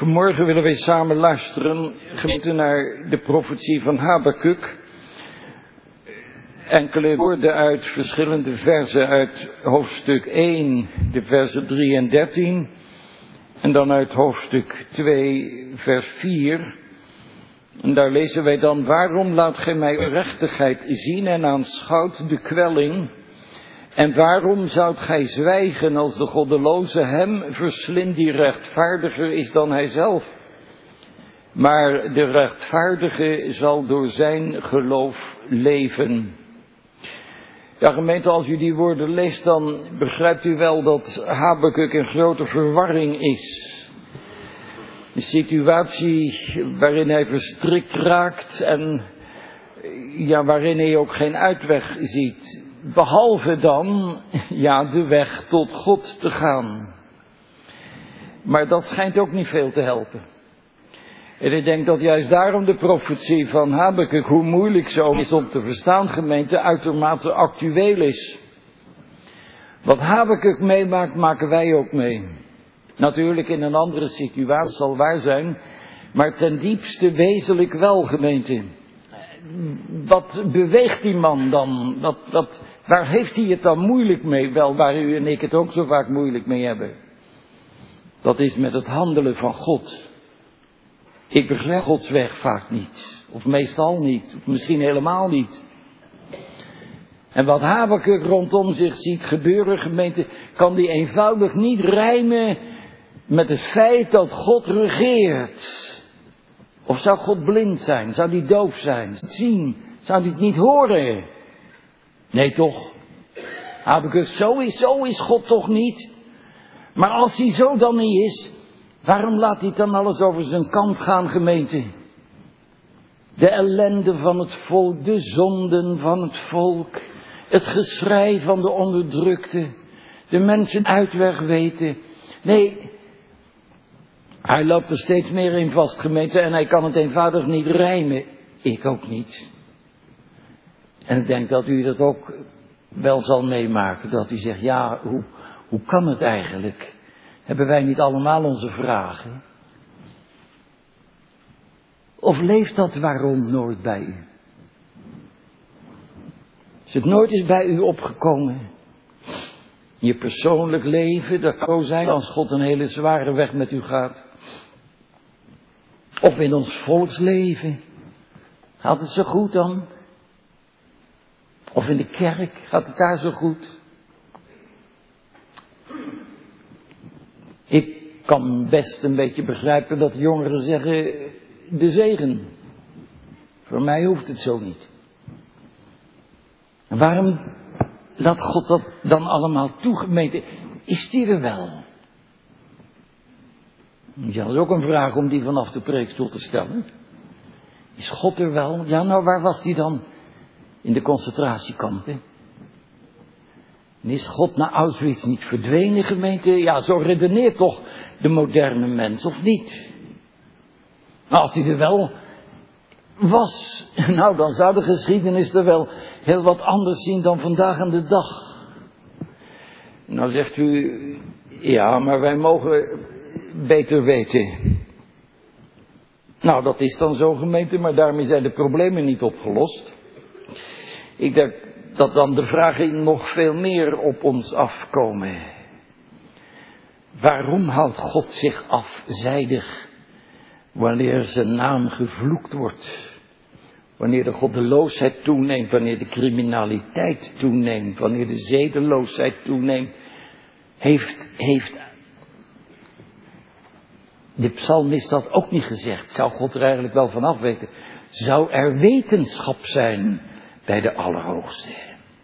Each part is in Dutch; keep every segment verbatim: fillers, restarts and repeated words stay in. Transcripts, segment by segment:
Vanmorgen willen wij samen luisteren, gemeente, naar de profetie van Habakuk. Enkele woorden uit verschillende versen uit hoofdstuk één, de versen drie en dertien. En dan uit hoofdstuk twee, vers vier. En daar lezen wij dan: waarom laat gij mij gerechtigheid zien en aanschouwt de kwelling? En waarom zoudt gij zwijgen als de goddeloze hem verslindt die rechtvaardiger is dan hijzelf? Maar de rechtvaardige zal door zijn geloof leven. Ja, gemeente, als u die woorden leest, dan begrijpt u wel dat Habakuk in grote verwarring is. Een situatie waarin hij verstrikt raakt en ja, waarin hij ook geen uitweg ziet. Behalve dan, ja, de weg tot God te gaan. Maar dat schijnt ook niet veel te helpen. En ik denk dat juist daarom de profetie van Habakuk, hoe moeilijk zo is om te verstaan, gemeente, uitermate actueel is. Wat Habakuk meemaakt, maken wij ook mee. Natuurlijk in een andere situatie zal waar zijn, maar ten diepste wezenlijk wel, gemeente. Wat beweegt die man dan? Wat, wat, waar heeft hij het dan moeilijk mee? Wel, waar u en ik het ook zo vaak moeilijk mee hebben. Dat is met het handelen van God. Ik begrijp Gods weg vaak niet. Of meestal niet. Of misschien helemaal niet. En wat Habakuk rondom zich ziet gebeuren, gemeente, kan die eenvoudig niet rijmen met het feit dat God regeert. Of zou God blind zijn? Zou die doof zijn? Zien? Zou hij het niet horen? Nee toch? Habakuk, zo is, zo is God toch niet? Maar als hij zo dan niet is, waarom laat hij dan alles over zijn kant gaan, gemeente? De ellende van het volk, de zonden van het volk, het geschrei van de onderdrukte, de mensen uitweg weten. Nee, hij loopt er steeds meer in vast, gemeente, en hij kan het eenvoudig niet rijmen. Ik ook niet. En ik denk dat u dat ook wel zal meemaken, dat u zegt, ja, hoe, hoe kan het eigenlijk? Hebben wij niet allemaal onze vragen? Of leeft dat waarom nooit bij u? Is het nooit eens bij u opgekomen? In je persoonlijk leven, dat kan zijn als God een hele zware weg met u gaat. Of in ons volksleven. Gaat het zo goed dan? Of in de kerk, gaat het daar zo goed? Ik kan best een beetje begrijpen dat jongeren zeggen, de zegen. Voor mij hoeft het zo niet. En waarom laat God dat dan allemaal toe, gemeente? Is die er wel? Ja, dat is ook een vraag om die vanaf de preekstoel te stellen. Is God er wel? Ja, nou, waar was die dan? In de concentratiekampen. En is God naar Auschwitz niet verdwenen, gemeente? Ja, zo redeneert toch de moderne mens, of niet? Nou, als hij er wel was, nou, dan zou de geschiedenis er wel heel wat anders zien dan vandaag aan de dag. Nou zegt u, ja, maar wij mogen beter weten. Nou, dat is dan zo, gemeente, maar daarmee zijn de problemen niet opgelost. Ik denk dat dan de vragen nog veel meer op ons afkomen. Waarom houdt God zich afzijdig wanneer zijn naam gevloekt wordt? Wanneer de goddeloosheid toeneemt, wanneer de criminaliteit toeneemt, wanneer de zedeloosheid toeneemt, heeft, heeft de psalmist dat ook niet gezegd. Zou God er eigenlijk wel van af weten? Zou er wetenschap zijn bij de Allerhoogste?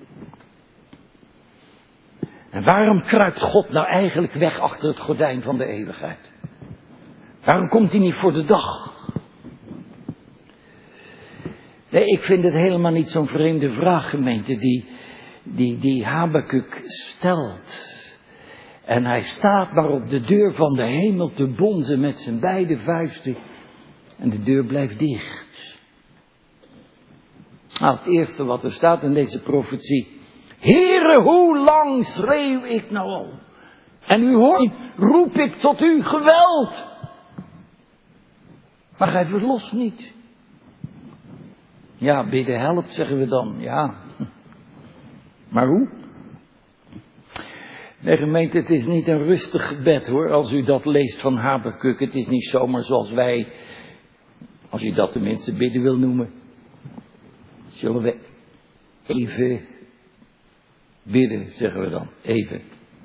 En waarom kruipt God nou eigenlijk weg achter het gordijn van de eeuwigheid? Waarom komt hij niet voor de dag? Nee, ik vind het helemaal niet zo'n vreemde vraag, gemeente, die, die, die Habakuk stelt. En hij staat maar op de deur van de hemel te bonzen met zijn beide vuisten. En de deur blijft dicht. Nou, het eerste wat er staat in deze profetie. Heere, hoe lang schreeuw ik nou al? En u hoort, roep ik tot u geweld. Maar gij verlost niet. Ja, bidden helpt, zeggen we dan. Ja. Maar hoe? Nee, gemeente, het is niet een rustig gebed hoor, als u dat leest van Habakuk. Het is niet zomaar zoals wij, als u dat tenminste bidden wil noemen. Zullen we even bidden, zeggen we dan. Even.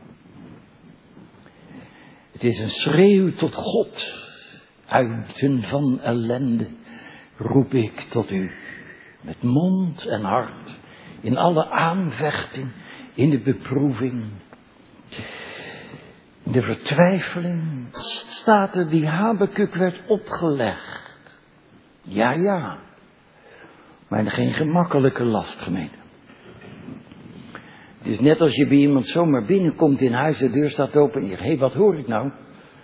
Het is een schreeuw tot God. Uiten van ellende roep ik tot u. Met mond en hart. In alle aanvechting. In de beproeving. In de vertwijfeling. Staat er die Habakuk werd opgelegd. Ja, ja. Maar geen gemakkelijke last, gemeente. Het is net als je bij iemand zomaar binnenkomt in huis, de deur staat open en je zegt, hé, wat hoor ik nou?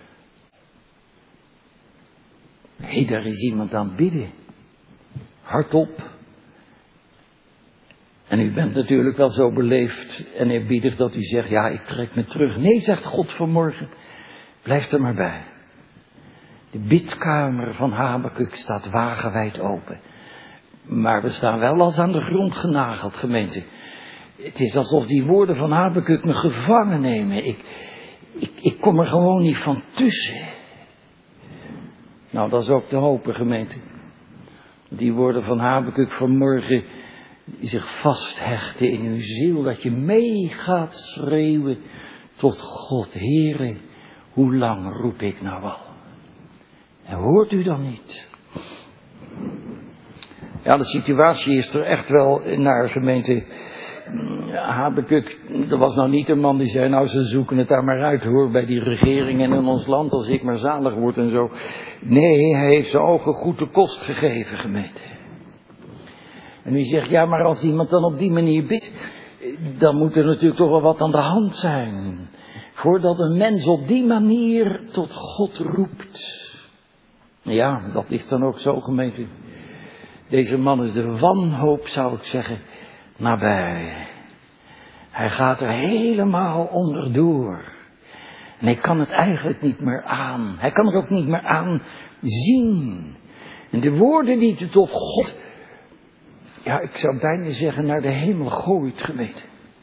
Hé, daar is iemand aan het bidden. Hardop. En u bent natuurlijk wel zo beleefd en eerbiedig dat u zegt, ja, ik trek me terug. Nee, zegt God vanmorgen, blijf er maar bij. De bidkamer van Habakuk staat wagenwijd open. Maar we staan wel als aan de grond genageld, gemeente. Het is alsof die woorden van Habakuk me gevangen nemen. Ik, ik, ik kom er gewoon niet van tussen. Nou, dat is ook te hopen, gemeente. Die woorden van Habakuk vanmorgen die zich vasthechten in uw ziel. Dat je mee gaat schreeuwen tot God. Heere, hoe lang roep ik nou al? En hoort u dan niet? Ja, de situatie is er echt wel naar, gemeente. Habakuk, er was nou niet een man die zei, nou ze zoeken het daar maar uit hoor, bij die regering en in ons land, als ik maar zalig word en zo. Nee, hij heeft zijn ogen goed de kost gegeven, gemeente. En u zegt, ja, maar als iemand dan op die manier bidt, dan moet er natuurlijk toch wel wat aan de hand zijn. Voordat een mens op die manier tot God roept. Ja, dat is dan ook zo, gemeente. Deze man is de wanhoop, zou ik zeggen, nabij. Hij gaat er helemaal onderdoor. En hij kan het eigenlijk niet meer aan. Hij kan het ook niet meer aan zien. En de woorden die hij tot God, ja, ik zou bijna zeggen, naar de hemel gooit, gemeente.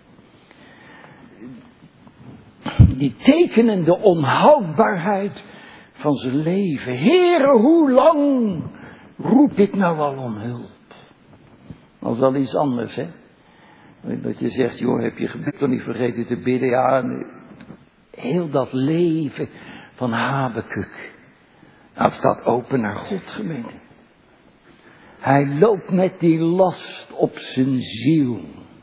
Die tekenen de onhoudbaarheid van zijn leven. Heere, hoe lang roep ik nou al om hulp? Dat is wel iets anders, hè. Dat je zegt, joh, heb je gebed toch niet vergeten te bidden? Ja, heel dat leven van Habakuk. Nou, het staat open naar God, gemeente. Hij loopt met die last op zijn ziel.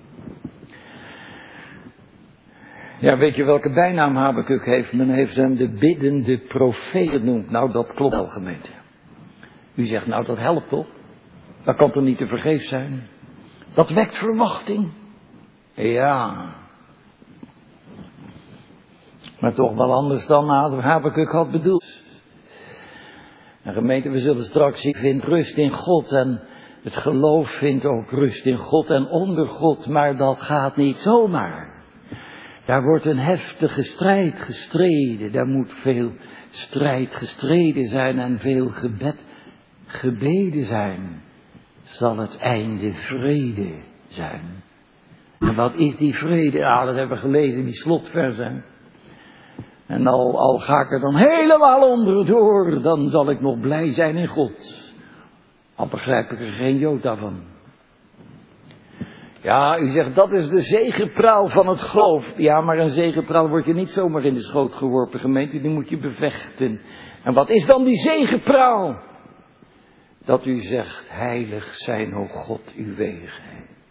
Ja, weet je welke bijnaam Habakuk heeft? Men heeft hem de biddende profeet genoemd. Nou, dat klopt wel, gemeente. U zegt, nou, dat helpt toch? Dat kan toch niet te vergeefs zijn? Dat wekt verwachting. Ja. Maar toch wel anders dan Habakuk had bedoeld. En gemeente, we zullen straks zien, vindt rust in God. En het geloof vindt ook rust in God en onder God. Maar dat gaat niet zomaar. Daar wordt een heftige strijd gestreden. Daar moet veel strijd gestreden zijn en veel gebed gebeden zijn. Zal het einde vrede zijn. En wat is die vrede? Ja, dat hebben we gelezen, die slotversen. En al, al ga ik er dan helemaal onderdoor, dan zal ik nog blij zijn in God. Al begrijp ik er geen jota van. Ja, u zegt, dat is de zegepraal van het geloof. Ja, maar een zegepraal wordt je niet zomaar in de schoot geworpen, gemeente. Die moet je bevechten. En wat is dan die zegepraal? Dat u zegt, heilig zijn, o God, uw wegen.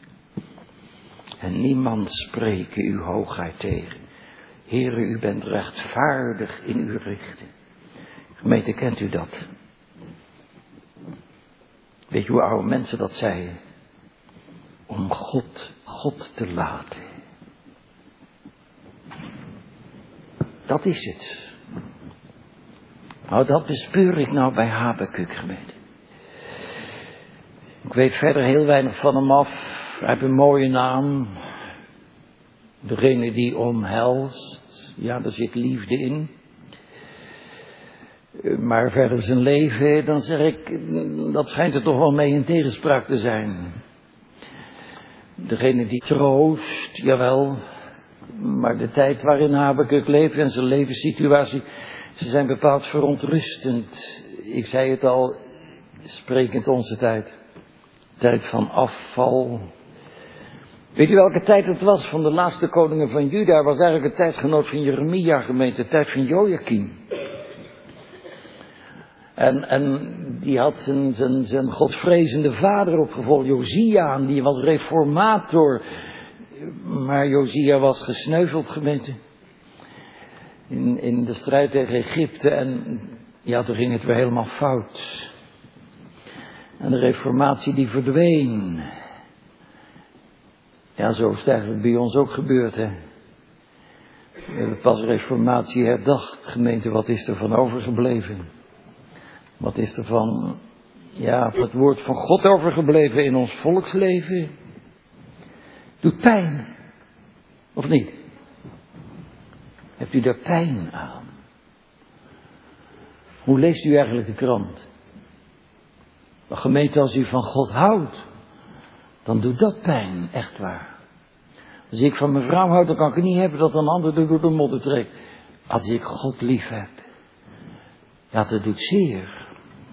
En niemand spreken uw hoogheid tegen. Heere, u bent rechtvaardig in uw richten. Gemeente, kent u dat? Weet je hoe oude mensen dat zeiden? Om God, God te laten. Dat is het. Nou, dat bespeur ik nou bij Habakuk, gemeente. Ik weet verder heel weinig van hem af. Hij heeft een mooie naam. Degene die omhelst. Ja, daar zit liefde in. Maar verder zijn leven, dan zeg ik, dat schijnt er toch wel mee in tegenspraak te zijn. Degene die troost, jawel, maar de tijd waarin Habakuk leeft en zijn levenssituatie, ze zijn bepaald verontrustend. Ik zei het al, sprekend onze tijd. Tijd van afval. Weet u welke tijd het was van de laatste koningen van Juda? Was eigenlijk de tijdgenoot van Jeremia, gemeente, de tijd van Joachim. En, en die had zijn, zijn, zijn godvrezende vader opgevolgd, Josia, en die was reformator. Maar Josia was gesneuveld, gemeente. In, in de strijd tegen Egypte. En ja, toen ging het weer helemaal fout. En de reformatie die verdween. Ja, zo is het eigenlijk bij ons ook gebeurd, hè. We hebben pas reformatie herdacht, gemeente, wat is er van overgebleven? Wat is er van, ja, het woord van God overgebleven in ons volksleven? Doet pijn, of niet? Hebt u daar pijn aan? Hoe leest u eigenlijk de krant? Maar gemeente, als u van God houdt, dan doet dat pijn, echt waar. Als ik van mijn vrouw houd, dan kan ik het niet hebben dat een ander door de modder trekt. Als ik God lief heb, ja, dat doet zeer.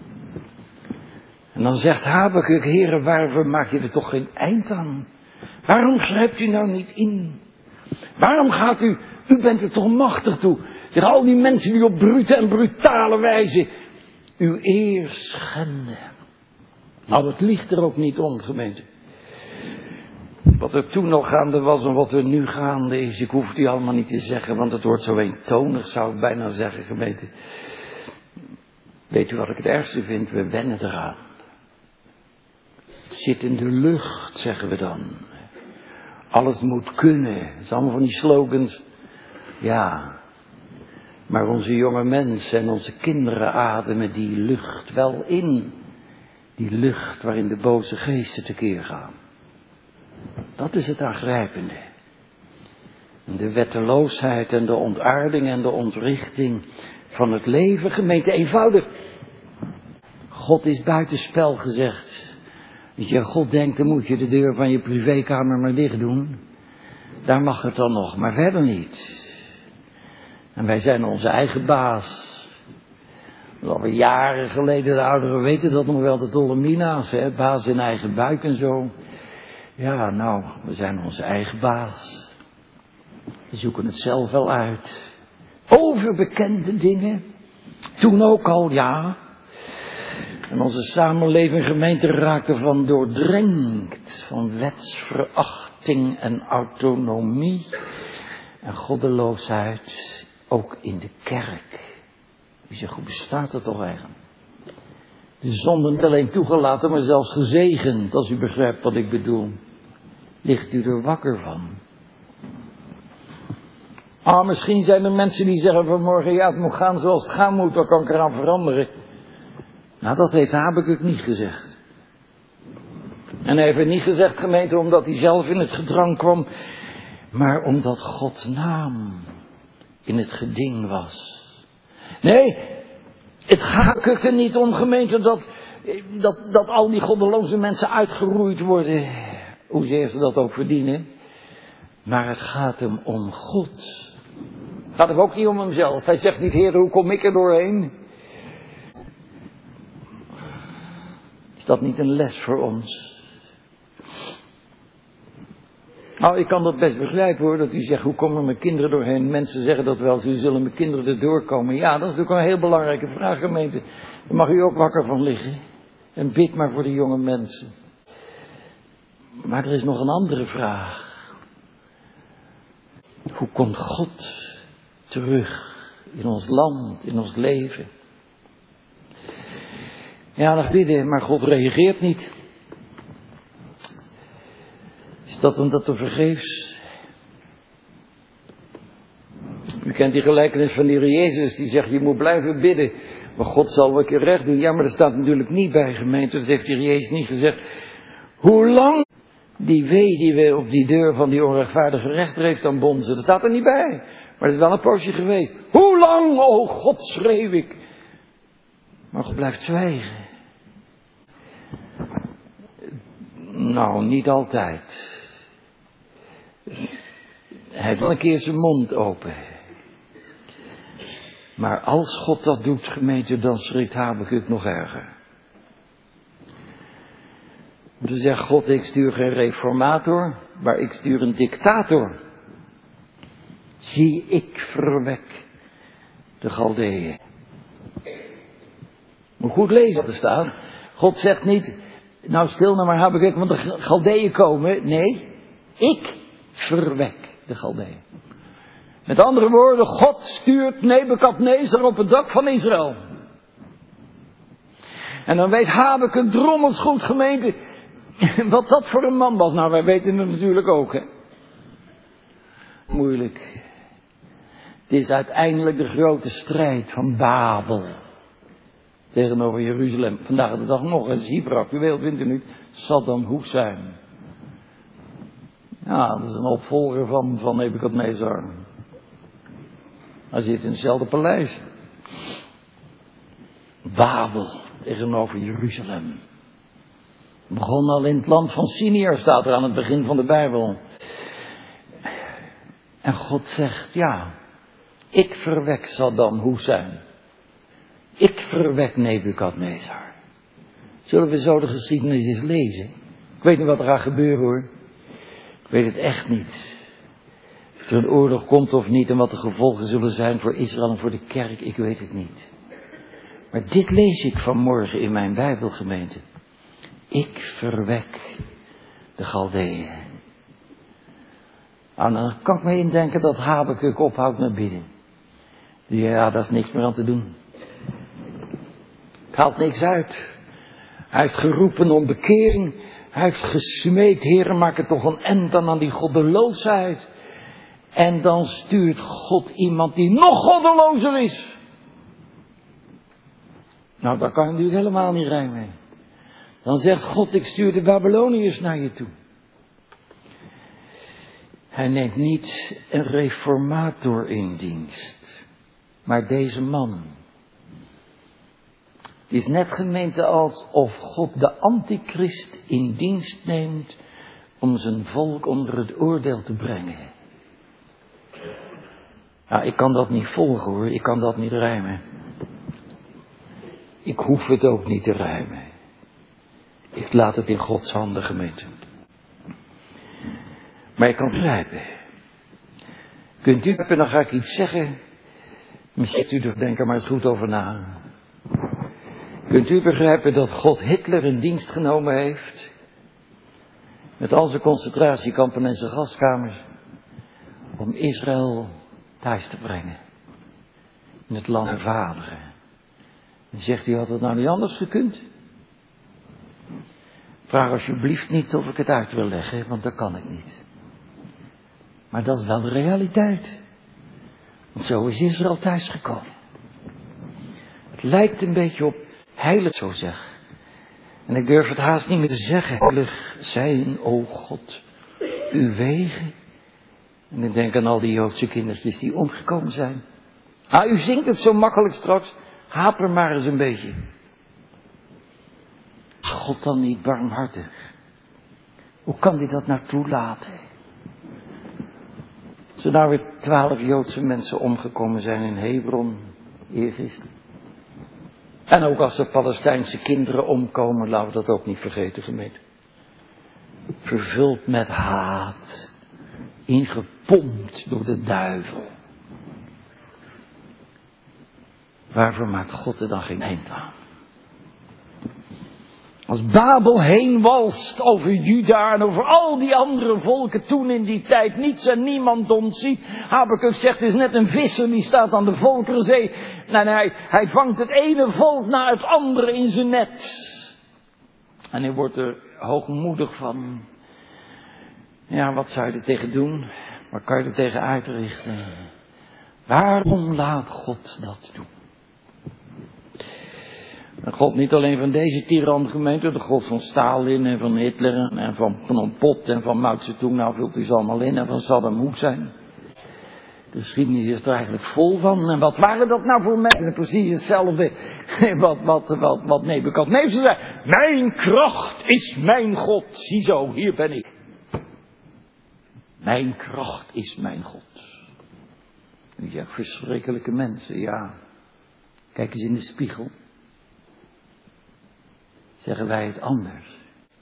En dan zegt Habakuk, Heere, waarom maak je er toch geen eind aan? Waarom grijpt u nou niet in? Waarom gaat u, u bent er toch machtig toe, tegen al die mensen die op brute en brutale wijze uw eer schenden. Nou, het ligt er ook niet om, gemeente. Wat er toen nog gaande was en wat er nu gaande is, ik hoef het u allemaal niet te zeggen, want het wordt zo eentonig, zou ik bijna zeggen, gemeente. Weet u wat ik het ergste vind? We wennen eraan. Het zit in de lucht, zeggen we dan. Alles moet kunnen. Het is allemaal van die slogans. Ja. Maar onze jonge mensen en onze kinderen ademen die lucht wel in. Die lucht waarin de boze geesten tekeer gaan. Dat is het aangrijpende. De wetteloosheid en de ontaarding en de ontrichting van het leven, gemeente, eenvoudig. God is buitenspel gezegd. Als je God denkt, dan moet je de deur van je privékamer maar dicht doen. Daar mag het dan nog, maar verder niet. En wij zijn onze eigen baas. Alweer jaren geleden, de ouderen weten dat nog wel, de Dolomina's, hè, baas in eigen buik en zo. Ja, nou, we zijn onze eigen baas. We zoeken het zelf wel uit. Overbekende dingen. Toen ook al, ja. En onze samenleving, gemeente, raakte van doordrenkt. Van wetsverachting en autonomie. En goddeloosheid. Ook in de kerk. U zegt, hoe bestaat dat toch eigenlijk? De zonde niet alleen toegelaten, maar zelfs gezegend. Als u begrijpt wat ik bedoel. Ligt u er wakker van? Ah, misschien zijn er mensen die zeggen vanmorgen, ja, het moet gaan zoals het gaan moet, wat kan ik eraan veranderen? Nou, dat heeft Habakuk niet gezegd. En hij heeft het niet gezegd, gemeente, omdat hij zelf in het gedrang kwam, maar omdat Gods naam in het geding was. Nee, het gaat er niet om, gemeente, dat, dat, dat al die goddeloze mensen uitgeroeid worden, hoezeer ze dat ook verdienen. Maar het gaat hem om God. Het gaat hem ook niet om hemzelf. Hij zegt niet, Heer, hoe kom ik er doorheen? Is dat niet een les voor ons? Nou, ik kan dat best begrijpen hoor, dat u zegt, hoe komen mijn kinderen doorheen? Mensen zeggen dat wel, hoe zullen mijn kinderen er doorkomen? Ja, dat is natuurlijk een heel belangrijke vraag, gemeente. Daar mag u ook wakker van liggen. En bid maar voor de jonge mensen. Maar er is nog een andere vraag. Hoe komt God terug in ons land, in ons leven? Ja, nog bidden, maar God reageert niet. Is dat omdat te vergeefs? U kent die gelijkenis van die Heer Jezus, die zegt, je moet blijven bidden, maar God zal wel een keer recht doen. Ja, maar dat staat natuurlijk niet bij, gemeente, dat heeft die Heer Jezus niet gezegd. Hoe lang die weduwe op die deur van die onrechtvaardige rechter heeft aan bonzen, dat staat er niet bij. Maar het is wel een poosje geweest. Hoe lang, o God, schreeuw ik. Maar God blijft zwijgen. Nou, niet altijd. Hij doet een keer zijn mond open. Maar als God dat doet, gemeente, dan schrikt Habakuk nog erger. Dan zegt God, ik stuur geen reformator, maar ik stuur een dictator. Zie, ik verwek de Galdeeën. Moet goed lezen wat er staat. God zegt niet, nou stil nou maar Habakuk, want de Galdeeën komen. Nee, ik verwek de Galdeeën. Met andere woorden, God stuurt Nebukadnezar op het dak van Israël. En dan weet Habakuk drommels goed, gemeente, wat dat voor een man was. Nou, wij weten het natuurlijk ook, hè. Moeilijk. Het is uiteindelijk de grote strijd van Babel tegenover Jeruzalem. Vandaag de dag nog, het is hyperactueel, vindt u niet? Saddam Hussein. Ja, dat is een opvolger van, van Nebukadnezar. Hij zit in hetzelfde paleis. Babel tegenover Jeruzalem. Begon al in het land van Siniar, staat er aan het begin van de Bijbel. En God zegt, ja, ik verwek Saddam Hussein. Ik verwek Nebukadnezar. Zullen we zo de geschiedenis eens lezen? Ik weet niet wat er gaat gebeuren, hoor. Ik weet het echt niet. Of er een oorlog komt of niet en wat de gevolgen zullen zijn voor Israël en voor de kerk, ik weet het niet. Maar dit lees ik vanmorgen in mijn Bijbelgemeente. Ik verwek de Galdeeën. Nou, dan kan ik me indenken dat Habakuk ophoudt met bidden. Ja, daar is niks meer aan te doen. Het haalt niks uit. Hij heeft geroepen om bekering. Hij heeft gesmeekt, Heere, maak er toch een eind aan die goddeloosheid. En dan stuurt God iemand die nog goddelozer is. Nou, daar kan je natuurlijk helemaal niet rijmen. Dan zegt God, ik stuur de Babyloniërs naar je toe. Hij neemt niet een reformator in dienst, maar deze man. Het is net gemeente alsof God de antichrist in dienst neemt om zijn volk onder het oordeel te brengen. Nou, ik kan dat niet volgen, hoor, ik kan dat niet rijmen. Ik hoef het ook niet te rijmen. Ik laat het in Gods handen, gemeente. Maar je kan begrijpen. Kunt u, en dan ga ik iets zeggen. Misschien u denkt er maar eens goed over na. Kunt u begrijpen dat God Hitler in dienst genomen heeft? Met al zijn concentratiekampen en zijn gaskamers. Om Israël thuis te brengen. In het land der vaderen. En zegt u, had het nou niet anders gekund? Vraag alsjeblieft niet of ik het uit wil leggen, want dat kan ik niet. Maar dat is wel de realiteit. Want zo is Israël thuisgekomen. Het lijkt een beetje op heilig, zo zeg. En ik durf het haast niet meer te zeggen. Heilig zijn, o God, uw wegen. En ik denk aan al die Joodse kindertjes die omgekomen zijn. Ah, u zingt het zo makkelijk straks. Haper maar eens een beetje. Is God dan niet barmhartig? Hoe kan hij dat nou toelaten? Als er nou weer twaalf Joodse mensen omgekomen zijn in Hebron, eergisteren. En ook als er Palestijnse kinderen omkomen, laten we dat ook niet vergeten, gemeente. Vervuld met haat. Ingepompt door de duivel. Waarvoor maakt God er dan geen eind aan? Als Babel heen walst over Juda en over al die andere volken toen in die tijd niets en niemand ontziet. Habakuk zegt, het is net een visser die staat aan de Volkerenzee. En hij, hij vangt het ene volk na het andere in zijn net. En hij wordt er hoogmoedig van. Ja, wat zou je er tegen doen? Waar kan je er tegen uitrichten? Waarom laat God dat doen? De God niet alleen van deze tirangemeente, de God van Stalin en van Hitler en van Pol Pot en van Mao Zedong, nou vult u ze allemaal in, en van Saddam Hussein. De geschiedenis is er eigenlijk vol van. En wat waren dat nou voor mensen? Precies hetzelfde wat, wat, wat, wat Nebukadnezar zei. Mijn kracht is mijn God. Ziezo, hier ben ik. Mijn kracht is mijn God. En die zegt, verschrikkelijke mensen, ja. Kijk eens in de spiegel. Zeggen wij het anders.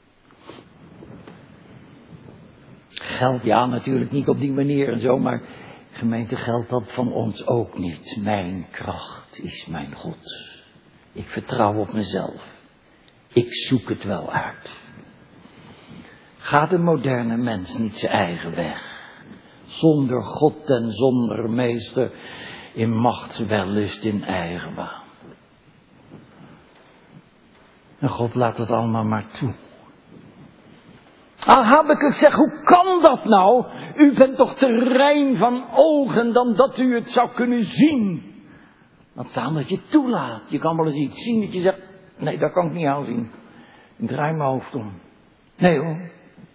Geldt, ja, natuurlijk niet op die manier en zo, maar gemeente, geldt dat van ons ook niet. Mijn kracht is mijn God. Ik vertrouw op mezelf. Ik zoek het wel uit. Gaat de moderne mens niet zijn eigen weg? Zonder God en zonder meester, in machtswellust in eigen waan. En God laat het allemaal maar toe. Ah, Habakuk zegt, hoe kan dat nou? U bent toch te rein van ogen dan dat u het zou kunnen zien. Laat staan dat je het toelaat. Je kan wel eens iets zien dat je zegt, nee, dat kan ik niet aanzien. Ik draai mijn hoofd om. Nee hoor.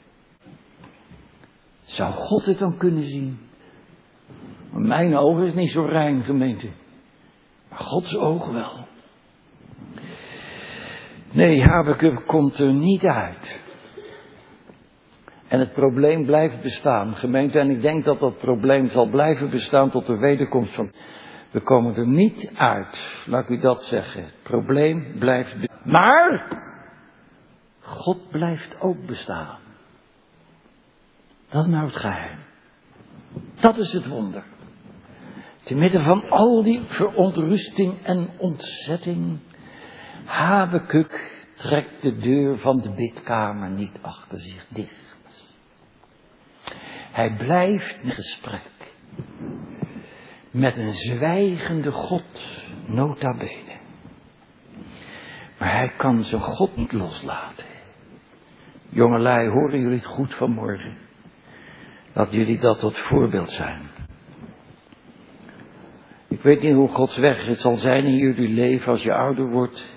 Zou God het dan kunnen zien? Maar mijn ogen is niet zo rein, gemeente. Maar Gods ogen wel. Nee, Habakuk komt er niet uit. En het probleem blijft bestaan, gemeente. En ik denk dat dat probleem zal blijven bestaan tot de wederkomst van. We komen er niet uit, laat ik u dat zeggen. Het probleem blijft bestaan. Maar God blijft ook bestaan. Dat is nou het geheim. Dat is het wonder. Te midden van al die verontrusting en ontzetting. Habakuk trekt de deur van de bidkamer niet achter zich dicht. Hij blijft in gesprek. Met een zwijgende God, nota bene. Maar hij kan zijn God niet loslaten. Jongelui, horen jullie het goed vanmorgen? Dat jullie dat tot voorbeeld zijn. Ik weet niet hoe Gods weg het zal zijn in jullie leven als je ouder wordt.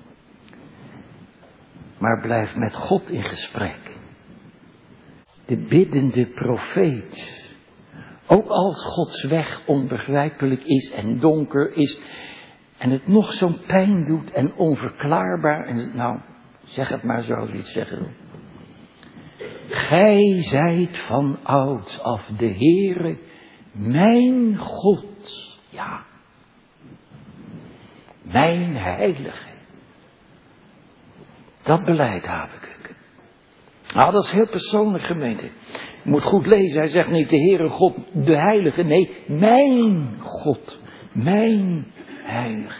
Maar blijf met God in gesprek. De biddende profeet. Ook als Gods weg onbegrijpelijk is en donker is. En het nog zo'n pijn doet en onverklaarbaar. En nou, zeg het maar zoals je het zeggen wil. Gij zijt van ouds af de Heere, mijn God. Ja. Mijn heilige. Dat beleid Habakuk. Nou, dat is heel persoonlijk, gemeente. Je moet goed lezen. Hij zegt niet de Heere God, de heilige. Nee, mijn God. Mijn heilige.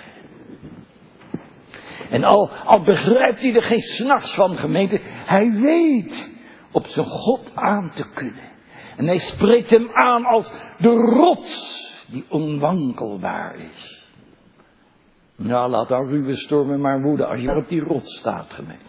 En al, al begrijpt hij er geen s'nachts van, gemeente. Hij weet op zijn God aan te kunnen. En hij spreekt hem aan als de rots die onwankelbaar is. Nou, laat dan ruwe stormen maar woeden als je op die rots staat, gemeente.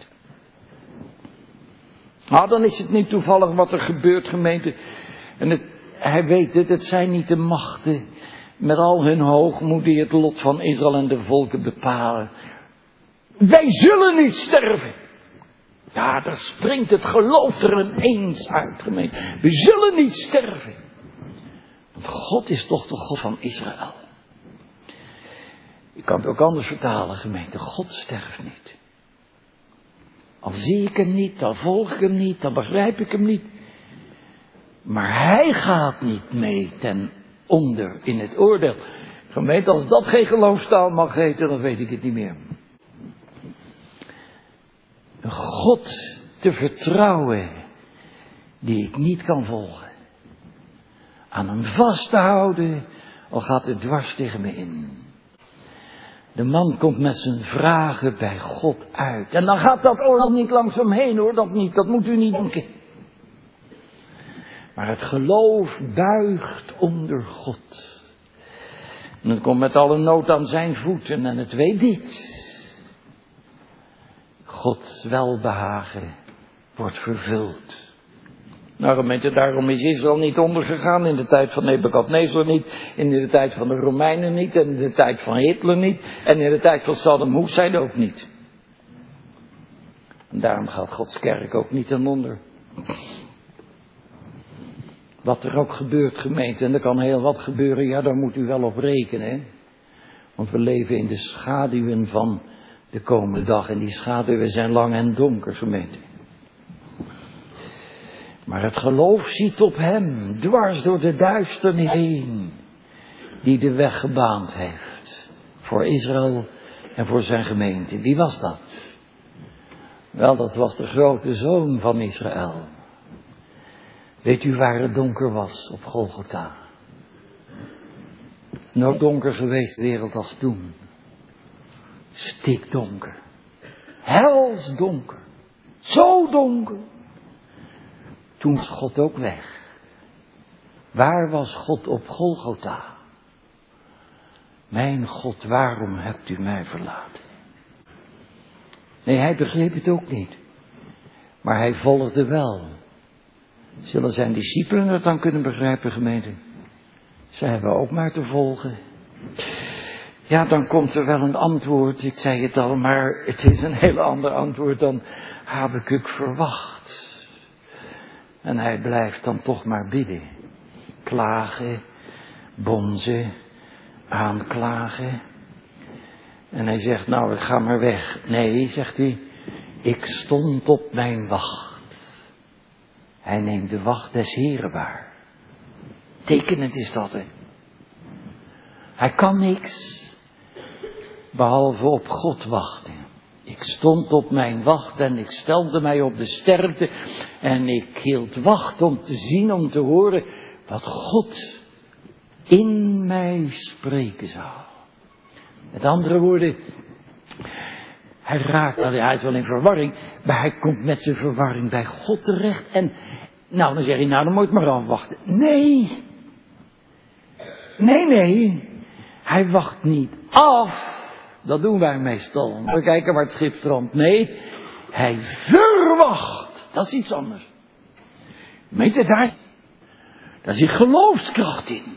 Nou, dan is het niet toevallig wat er gebeurt, gemeente. En het, hij weet het, het zijn niet de machten met al hun hoogmoed die het lot van Israël en de volken bepalen. Wij zullen niet sterven. Ja, daar springt het geloof er ineens uit, gemeente. We zullen niet sterven. Want God is toch de God van Israël. Je kan het ook anders vertalen, gemeente. God sterft niet. Al zie ik hem niet, dan volg ik hem niet, dan begrijp ik hem niet. Maar hij gaat niet mee ten onder in het oordeel. Gemeente, als dat geen geloofstaal mag heten, dan weet ik het niet meer. Een God te vertrouwen die ik niet kan volgen. Aan hem vast te houden, al gaat het dwars tegen me in. De man komt met zijn vragen bij God uit. En dan gaat dat oordeel niet langzaam heen hoor, dat niet, dat moet u niet denken. Maar het geloof buigt onder God. En het komt met alle nood aan zijn voeten en het weet dit. Gods welbehagen wordt vervuld. Nou gemeente, daarom is Israël niet ondergegaan, in de tijd van Nebukadnezar niet, in de tijd van de Romeinen niet, en in de tijd van Hitler niet, en in de tijd van Saddam Hussein ook niet. En daarom gaat Gods kerk ook niet ten onder. Wat er ook gebeurt, gemeente, en er kan heel wat gebeuren, ja, daar moet u wel op rekenen. Want we leven in de schaduwen van de komende dag. En die schaduwen zijn lang en donker, gemeente. Maar het geloof ziet op hem, dwars door de duisternis heen, die de weg gebaand heeft. Voor Israël en voor zijn gemeente. Wie was dat? Wel, dat was de grote zoon van Israël. Weet u waar het donker was op Golgotha? Het is nooit donker geweest de wereld als toen. Stikdonker. Helsdonker. Zo donker. Toen was God ook weg. Waar was God op Golgotha? Mijn God, waarom hebt u mij verlaten? Nee, hij begreep het ook niet. Maar hij volgde wel. Zullen zijn discipelen het dan kunnen begrijpen, gemeente? Ze hebben ook maar te volgen. Ja, dan komt er wel een antwoord. Ik zei het al, maar het is een heel ander antwoord dan Habakuk verwacht. En hij blijft dan toch maar bidden. Klagen, bonzen, aanklagen. En hij zegt, nou, ik ga maar weg. Nee, zegt hij, ik stond op mijn wacht. Hij neemt de wacht des Heren waar. Tekenend is dat, hè. Hij kan niks, behalve op God wachten. Ik stond op mijn wacht en ik stelde mij op de sterkte. En ik hield wacht om te zien, om te horen wat God in mij spreken zou. Met andere woorden, hij raakt, nou, hij is wel in verwarring, maar hij komt met zijn verwarring bij God terecht. En nou, dan zeg je, nou, dan moet je maar afwachten. Nee, nee, nee, hij wacht niet af. Dat doen wij meestal. We kijken waar het schip strandt. Nee, hij verwacht. Dat is iets anders. Weet je, daar, daar zit geloofskracht in.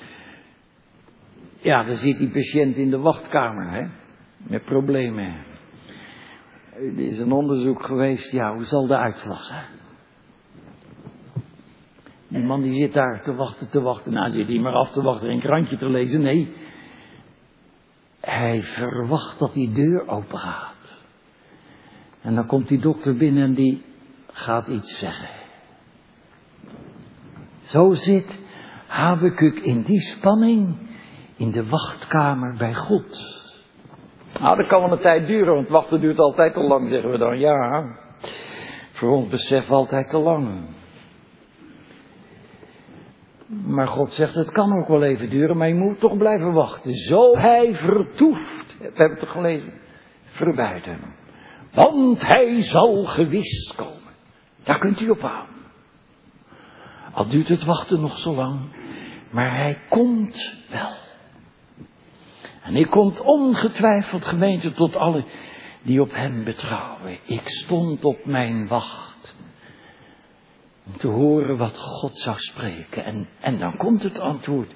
Ja, dan zit die patiënt in de wachtkamer, hè, met problemen. Er is een onderzoek geweest, ja, hoe zal de uitslag zijn? Die man die zit daar te wachten, te wachten. Nou, zit hij maar af te wachten en een krantje te lezen. Nee, hij verwacht dat die deur open gaat. En dan komt die dokter binnen en die gaat iets zeggen. Zo zit Habakuk in die spanning in de wachtkamer bij God. Nou, dat kan wel een tijd duren, want wachten duurt altijd te lang, zeggen we dan. Ja, voor ons besef altijd te lang. Maar God zegt, het kan ook wel even duren, maar je moet toch blijven wachten. Zo hij vertoeft, we hebben het toch gelezen, verbuiten. Want hij zal gewis komen. Daar kunt u op aan. Al duurt het wachten nog zo lang, maar hij komt wel. En hij komt ongetwijfeld, gemeente, tot alle die op hem betrouwen. Ik stond op mijn wacht om te horen wat God zou spreken. En, en dan komt het antwoord.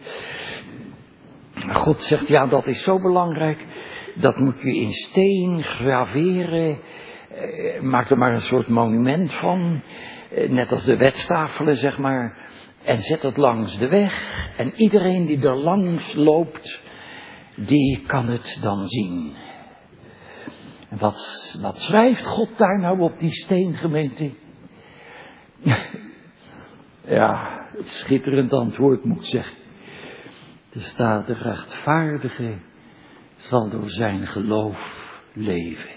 God zegt, ja, dat is zo belangrijk. Dat moet je in steen graveren. Eh, maak er maar een soort monument van. Eh, net als de wetstafelen, zeg maar. En zet het langs de weg. En iedereen die er langs loopt, die kan het dan zien. En wat, wat schrijft God daar nou op die steen, gemeente? Ja, het schitterend antwoord moet zeggen. Er staat, de rechtvaardige zal door zijn geloof leven.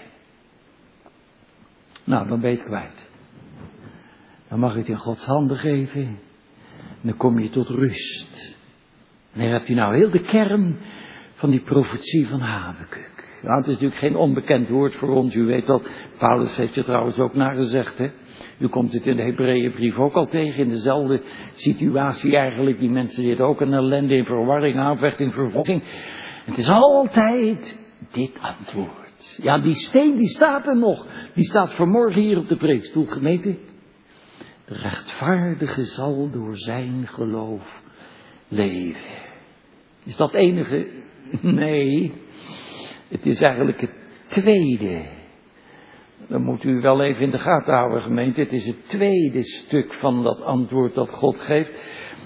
Nou, dan ben je het kwijt. Dan mag je het in Gods handen geven. En dan kom je tot rust. En dan heb je nou heel de kern van die profetie van Habakuk. Nou, het is natuurlijk geen onbekend woord voor ons. U weet dat. Paulus heeft je trouwens ook nagezegd, hè. U komt het in de Hebreeënbrief ook al tegen. In dezelfde situatie eigenlijk. Die mensen zitten ook in ellende, in verwarring, aanvechting, vervolging. Het is altijd dit antwoord. Ja, die steen die staat er nog. Die staat vanmorgen hier op de preekstoel, gemeente. De rechtvaardige zal door zijn geloof leven. Is dat enige? Nee. Het is eigenlijk het tweede. Dan moet u wel even in de gaten houden, gemeente. Het is het tweede stuk van dat antwoord dat God geeft.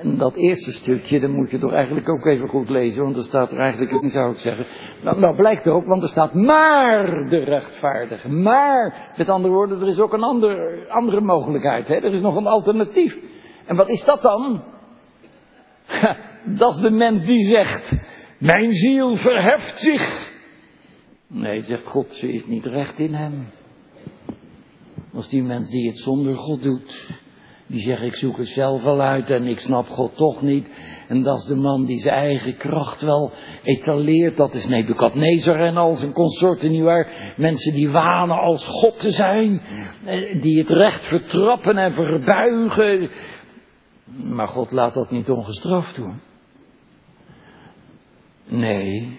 En dat eerste stukje, dat moet je toch eigenlijk ook even goed lezen, want er staat er eigenlijk, zou ik zeggen. Nou, nou blijkt ook, want er staat maar de rechtvaardige. Maar, met andere woorden, er is ook een ander, andere mogelijkheid. Hè? Er is nog een alternatief. En wat is dat dan? Dat is de mens die zegt, mijn ziel verheft zich. Nee, zegt God, ze is niet recht in hem. Dat is die mens die het zonder God doet. Die zegt, ik zoek het zelf wel uit en ik snap God toch niet. En dat is de man die zijn eigen kracht wel etaleert. Dat is Nebukadnezar en al zijn consorten, nietwaar. Mensen die wanen als God te zijn. Die het recht vertrappen en verbuigen. Maar God laat dat niet ongestraft doen. Nee.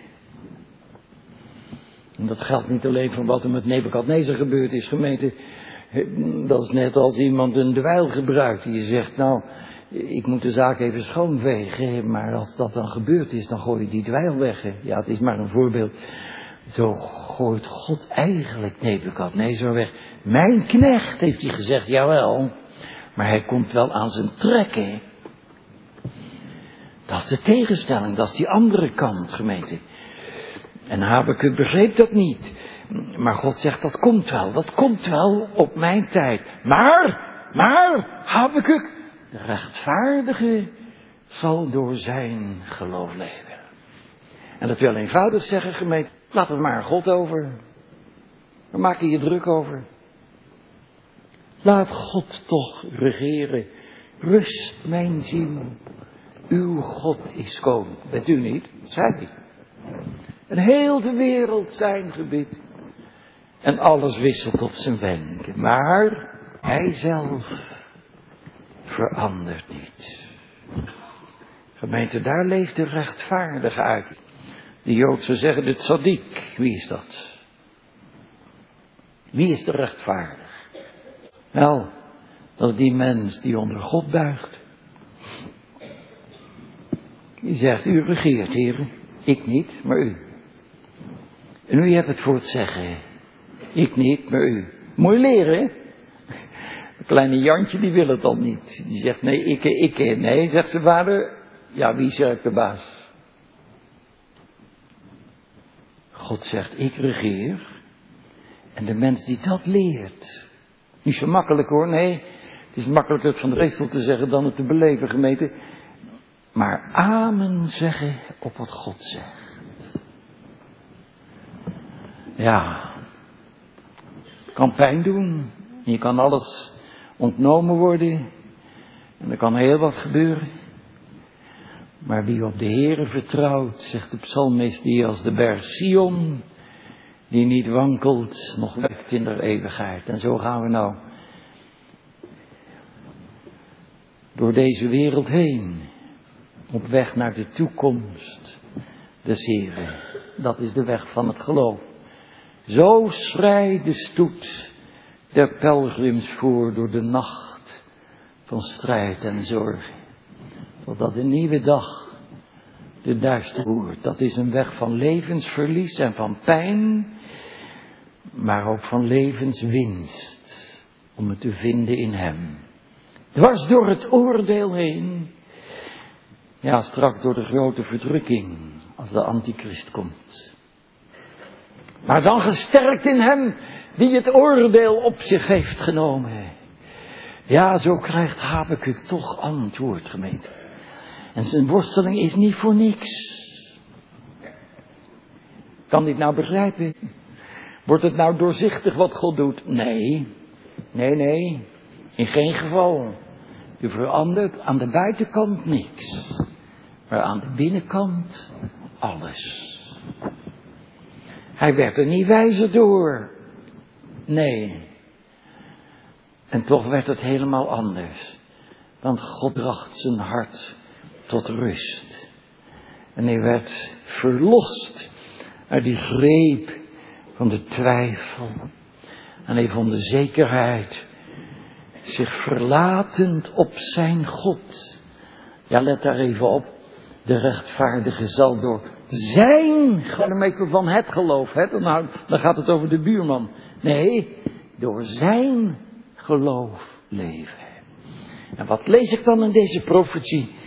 En dat geldt niet alleen van wat er met Nebukadnezar gebeurd is, gemeente. Dat is net als iemand een dweil gebruikt. Die zegt, nou, ik moet de zaak even schoonvegen. Maar als dat dan gebeurd is, dan gooi je die dweil weg. Hè. Ja, het is maar een voorbeeld. Zo gooit God eigenlijk Nebukadnezar weg. Mijn knecht, heeft hij gezegd, jawel. Maar hij komt wel aan zijn trekken. Dat is de tegenstelling, dat is die andere kant, gemeente. En Habakuk begreep dat niet. Maar God zegt, dat komt wel, dat komt wel op mijn tijd. Maar, maar, Habakuk, de rechtvaardige zal door zijn geloof leven. En dat wil eenvoudig zeggen, gemeente, laat het maar aan God over. Waar maak je je druk over? Laat God toch regeren. Rust mijn ziel. Uw God is koning. Bent u niet? Zij niet. En heel de wereld zijn gebied. En alles wisselt op zijn wenken. Maar hij zelf verandert niet. Gemeente, daar leeft de rechtvaardige uit. De Jood zou zeggen, de tzaddik. Wie is dat? Wie is de rechtvaardige? Wel, dat is die mens die onder God buigt. Die zegt, u regeert, heren. Ik niet, maar u. En u hebt het voor het zeggen. Ik niet, maar u. Moet je leren, hè? Een kleine Jantje, die wil het dan niet. Die zegt, nee, ik, ik, nee, zegt zijn vader. Ja, wie zegt de baas? God zegt, ik regeer. En de mens die dat leert. Niet zo makkelijk hoor, nee. Het is makkelijker het van de geestel te zeggen dan het te beleven, gemeente. Maar amen zeggen op wat God zegt. Ja. Kan pijn doen. Je kan alles ontnomen worden. En er kan heel wat gebeuren. Maar wie op de Heere vertrouwt, zegt de psalmist, die als de berg Sion, die niet wankelt, nog wekt in der eeuwigheid. En zo gaan we nou door deze wereld heen, op weg naar de toekomst des Heeren. Dat is de weg van het geloof. Zo schrijdt de stoet der pelgrims voor door de nacht van strijd en zorgen. Totdat een nieuwe dag de duister roert. Dat is een weg van levensverlies en van pijn, maar ook van levenswinst. Om het te vinden in hem. Dwars door het oordeel heen. Ja, straks door de grote verdrukking, als de antichrist komt. Maar dan gesterkt in hem die het oordeel op zich heeft genomen. Ja, zo krijgt Habakuk toch antwoord, gemeente. En zijn worsteling is niet voor niks. Kan dit nou begrijpen? Wordt het nou doorzichtig wat God doet? Nee, nee, nee. In geen geval. Je verandert aan de buitenkant niks. Maar aan de binnenkant alles. Hij werd er niet wijzer door. Nee. En toch werd het helemaal anders. Want God bracht zijn hart tot rust. En hij werd verlost uit die greep van de twijfel. En hij vond de zekerheid zich verlatend op zijn God. Ja, let daar even op. De rechtvaardige zal door zijn, gewoon van het geloof, hè? Dan, dan gaat het over de buurman. Nee, door zijn geloof leven. En wat lees ik dan in deze profetie?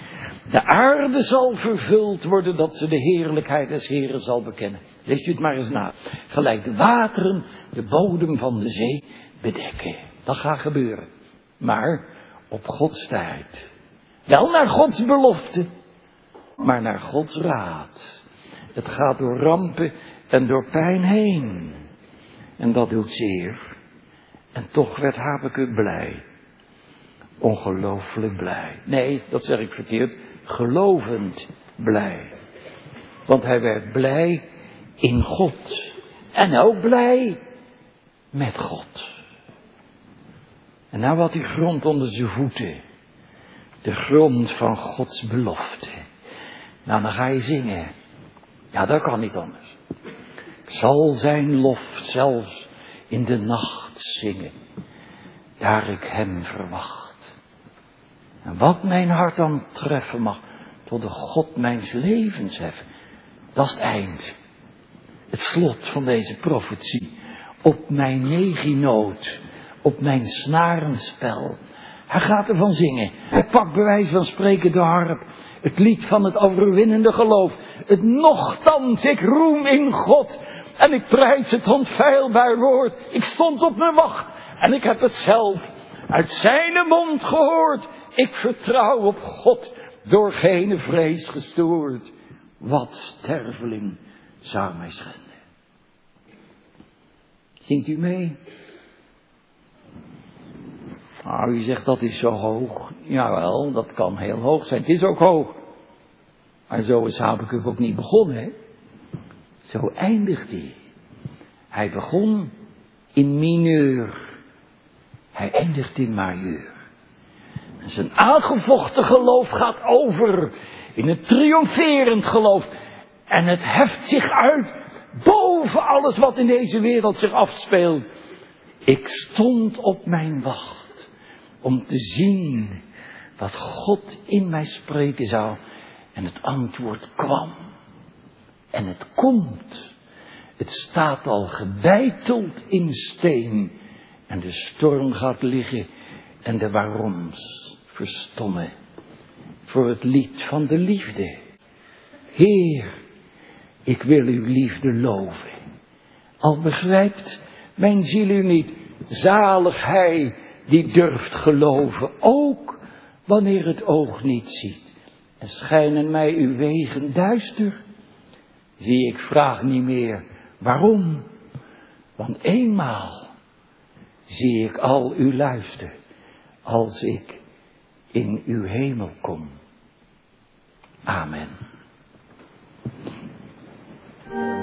De aarde zal vervuld worden dat ze de heerlijkheid des Heren zal bekennen. Lees u het maar eens na. Gelijk de wateren de bodem van de zee bedekken. Dat gaat gebeuren. Maar op Gods tijd. Wel naar Gods belofte, maar naar Gods raad. Het gaat door rampen en door pijn heen. En dat doet zeer. En toch werd Habakuk blij. Ongelooflijk blij. Nee, dat zeg ik verkeerd. Gelovend blij. Want hij werd blij in God. En ook blij met God. En nou had hij grond onder zijn voeten. De grond van Gods belofte. Nou, dan ga je zingen. Ja, dat kan niet anders. Ik zal zijn lof zelfs in de nacht zingen. Daar ik hem verwacht. En wat mijn hart dan treffen mag. Tot de God mijns levens heffen. Dat is het eind. Het slot van deze profetie. Op mijn neginoot. Op mijn snarenspel. Hij gaat ervan zingen. Hij pakt bij wijze van spreken de harp. Het lied van het overwinnende geloof. Het nochtans, ik roem in God. En ik prijs het onfeilbaar woord. Ik stond op mijn wacht. En ik heb het zelf uit zijn mond gehoord. Ik vertrouw op God. Door geen vrees gestoord. Wat sterveling zou mij schenden. Zingt u mee? Nou, u zegt dat is zo hoog. Jawel, dat kan heel hoog zijn. Het is ook hoog. Maar zo is Habakuk ook niet begonnen, hè? Zo eindigt hij. Hij begon in mineur. Hij eindigt in majeur. En zijn aangevochten geloof gaat over in het triomferend geloof. En het heft zich uit boven alles wat in deze wereld zich afspeelt. Ik stond op mijn wacht om te zien wat God in mij spreken zou. En het antwoord kwam. En het komt. Het staat al gebeiteld in steen. En de storm gaat liggen en de waaroms verstommen. Voor het lied van de liefde. Heer, ik wil uw liefde loven. Al begrijpt mijn ziel u niet. Zalig hij die durft geloven. Ook wanneer het oog niet ziet. En schijnen mij uw wegen duister. Zie ik vraag niet meer waarom. Want eenmaal zie ik al uw luister. Als ik in uw hemel kom. Amen.